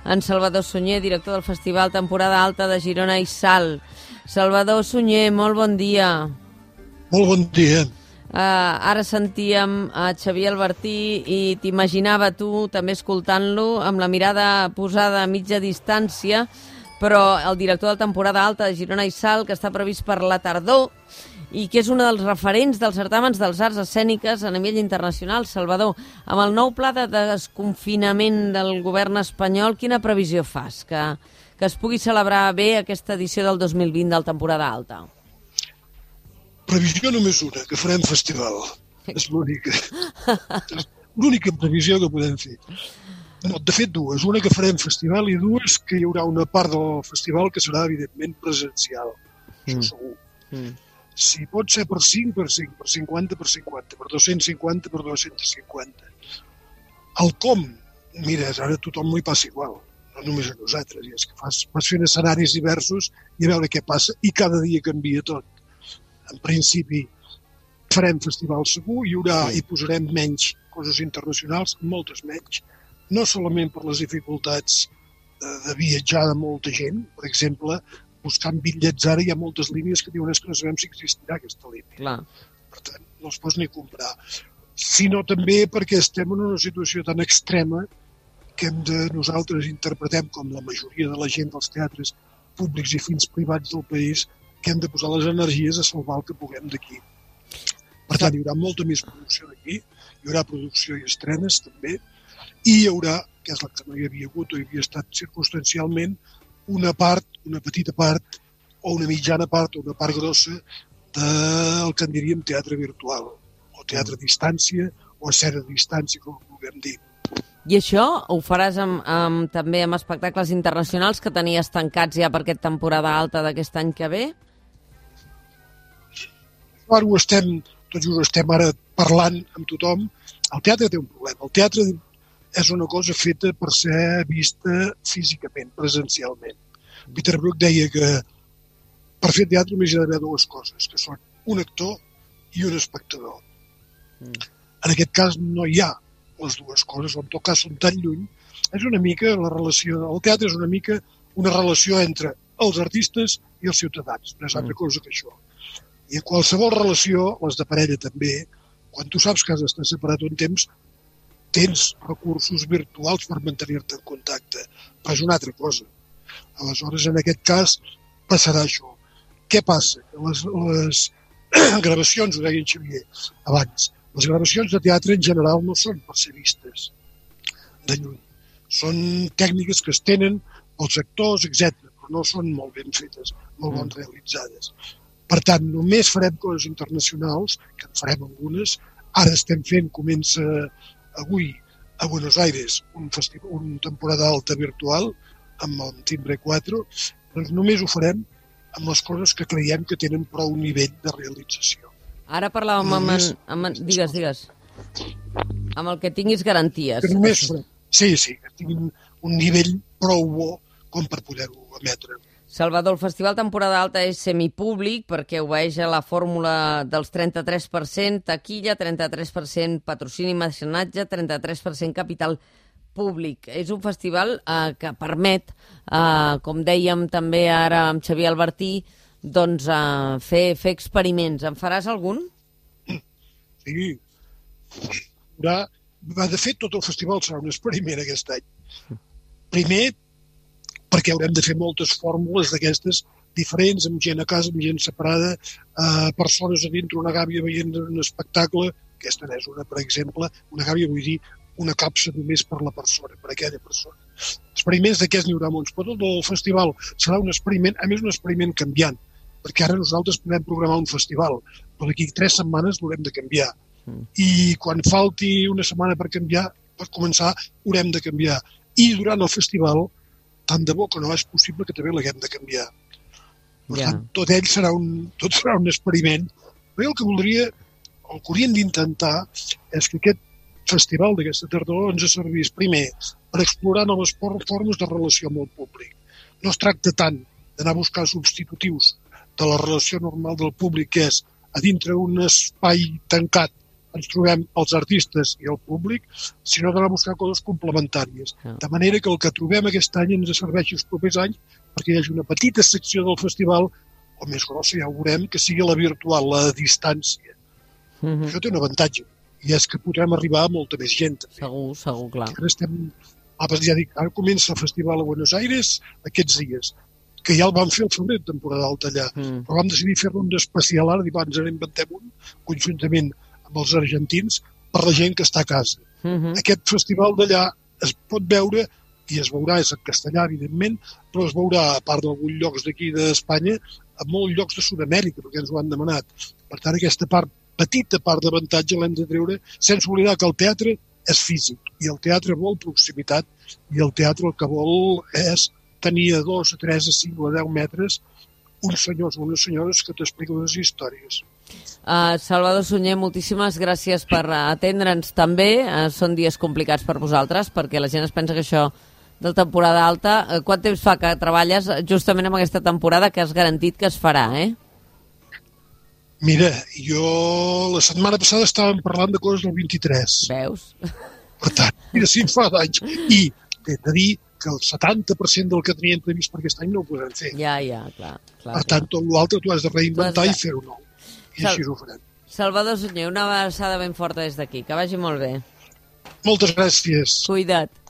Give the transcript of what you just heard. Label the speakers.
Speaker 1: en Salvador Sunyer, director del Festival Temporada Alta de Girona i Salt. Salvador Sunyer, molt bon dia.
Speaker 2: Molt bon dia.
Speaker 1: Ara sentíem a Xavier Albertí i t'imaginava tu també escoltant-lo amb la mirada posada a mitja distància, però el director de Temporada Alta de Girona i Salt, que està previst per la tardor i que és un dels referents dels certàmens dels arts escèniques a nivell internacional. Salvador, amb el nou pla de desconfinament del govern espanyol, quina previsió fas? Que es pugui celebrar bé aquesta edició del 2020 del Temporada Alta?
Speaker 2: Previsió només una, que farem festival. És l'única. L'única previsió que podem fer. No, de fet, dues. Una, que farem festival, i dues, que hi haurà una part del festival que serà, evidentment, presencial. Això segur. Si pot ser per 5, per 5, per 50, per 50, per 250, per 250. El com, mira, ara a tothom li passa igual, no només a nosaltres. I és que vas fent escenaris diversos i a veure què passa, i cada dia canvia tot. En principi farem festival segur, hi posarem menys coses internacionals, moltes menys, no solament per les dificultats de viatjar de molta gent, per exemple, buscant bitllets ara hi ha moltes línies que diuen que no sabem si existirà aquesta línia.
Speaker 1: Clar.
Speaker 2: Per tant, no es pot ni comprar. Sinó també perquè estem en una situació tan extrema que nosaltres interpretem, com la majoria de la gent dels teatres públics i fins privats del país, que hem de posar les energies a salvar el que puguem d'aquí. Per tant, hi haurà molta més producció d'aquí, hi haurà producció i estrenes també, i hi haurà, que és la que no hi havia hagut o hi havia estat circumstancialment, una petita part, o una mitjana part, o una part grossa del que en diríem teatre virtual, o teatre a distància, o escena a distància, com ho vulguem dir.
Speaker 1: I això ho faràs també amb espectacles internacionals que tenies tancats ja per aquesta temporada alta d'aquest any que ve?
Speaker 2: Ara tot just ho estem ara parlant amb tothom. El teatre té un problema. El teatre és una cosa feta per ser vista físicament, presencialment. Peter Brook deia que per fer teatre només hi ha d'haver dues coses, que són un actor i un espectador. En aquest cas no hi ha les dues coses, o en tot cas són tan lluny. És una mica la relació, el teatre és una mica una relació entre els artistes i els ciutadans, no és altra cosa que això. I en qualsevol relació, les de parella també, quan tu saps que has d'estar separat un temps, tens recursos virtuals per mantenir-te en contacte, però és una altra cosa. Aleshores, en aquest cas, passarà això. Què passa? Que les gravacions, ho deia en Xavier abans, les gravacions de teatre en general no són per ser vistes de lluny. Són tècniques que es tenen els actors, etc., però no són molt ben fetes, molt ben realitzades. Per tant, només farem coses internacionals, que en farem algunes. Ara estem fent, comença avui a Buenos Aires, un temporada alta virtual, amb el Timbre 4, doncs només ho farem amb les coses que creiem que tenen prou nivell de realització.
Speaker 1: Ara parlàvem amb... Digues. Amb el que tinguis garanties.
Speaker 2: Que només farem. Sí, que tinguin un nivell prou bo com per poder-ho emetre.
Speaker 1: Salvador, el Festival Temporada Alta és semipúblic perquè obeeix a la fórmula dels 33% taquilla, 33% patrocini i mecenatge, 33% capital públic. És un festival que permet, com dèiem també ara amb Xavier Albertí, doncs fer experiments. En faràs algun?
Speaker 2: Sí. De fet, tot el festival serà un experiment aquest any. Primer, perquè haurem de fer moltes fórmules d'aquestes diferents, amb gent a casa, amb gent separada, persones a dintre una gàbia veient un espectacle. Aquesta n'és una, per exemple, una gàbia, vull dir, una capsa només per la persona, per aquella persona. Experiments d'aquests n'hi haurà molts, però tot el festival serà un experiment, a més un experiment canviant, perquè ara nosaltres podem programar un festival, però d'aquí 3 setmanes l'haurem de canviar. I quan falti una setmana per canviar, per començar, haurem de canviar. I durant el festival, tant de bo que no és possible que també l'haguem de canviar. Per tant, tot serà un experiment. Però el que hauríem d'intentar és que aquest festival d'aquesta tardor ens servís primer per explorar noves formes de relació amb el públic. No es tracta tant d'anar a buscar substitutius de la relació normal del públic, que és a dintre un espai tancat ens trobem els artistes i el públic, sinó d'anar a buscar coses complementàries. De manera que el que trobem aquest any ens serveixi els propers anys perquè hi hagi una petita secció del festival, o més grossa, ja ho veurem, que sigui la virtual, la distància. Això té un avantatge, i és que podrem arribar a molta més gent.
Speaker 1: Segur, clar.
Speaker 2: Ara comença el festival a Buenos Aires aquests dies, que ja el vam fer al febrer de temporada alta allà, però vam decidir fer-lo un especial ara, dir, ens n'inventem un, conjuntament amb els argentins, per la gent que està a casa. Aquest festival d'allà es pot veure, i es veurà, és en castellà, evidentment, però es veurà, a part d'alguns llocs d'aquí d'Espanya, a molts llocs de Sud-amèrica, perquè ens ho han demanat. Per tant, aquesta petita part d'avantatge l'hem de treure, sense oblidar que el teatre és físic, i el teatre vol proximitat, i el teatre el que vol és tenir a 2, a 3, a 5 o a 10 metres uns senyors o unes senyores que t'expliquen les històries.
Speaker 1: Salvador Sunyer, moltíssimes gràcies per atendre'ns també. Són dies complicats per vosaltres, perquè la gent es pensa que això de temporada alta... Quant temps fa que treballes justament en aquesta temporada que has garantit que es farà,
Speaker 2: Mira, jo la setmana passada estàvem parlant de coses del 23.
Speaker 1: Veus?
Speaker 2: Per tant, mira, si fa d'anys. I he de dir que el 70% del que teníem previst per aquest any no ho podrem fer.
Speaker 1: Ja, clar.
Speaker 2: Per tant, tot l'altre t'ho has de reinventar i fer-ho nou. I així ho farem.
Speaker 1: Salvador Sunyer, una abraçada ben forta des d'aquí. Que vagi molt bé.
Speaker 2: Moltes gràcies.
Speaker 1: Cuida't.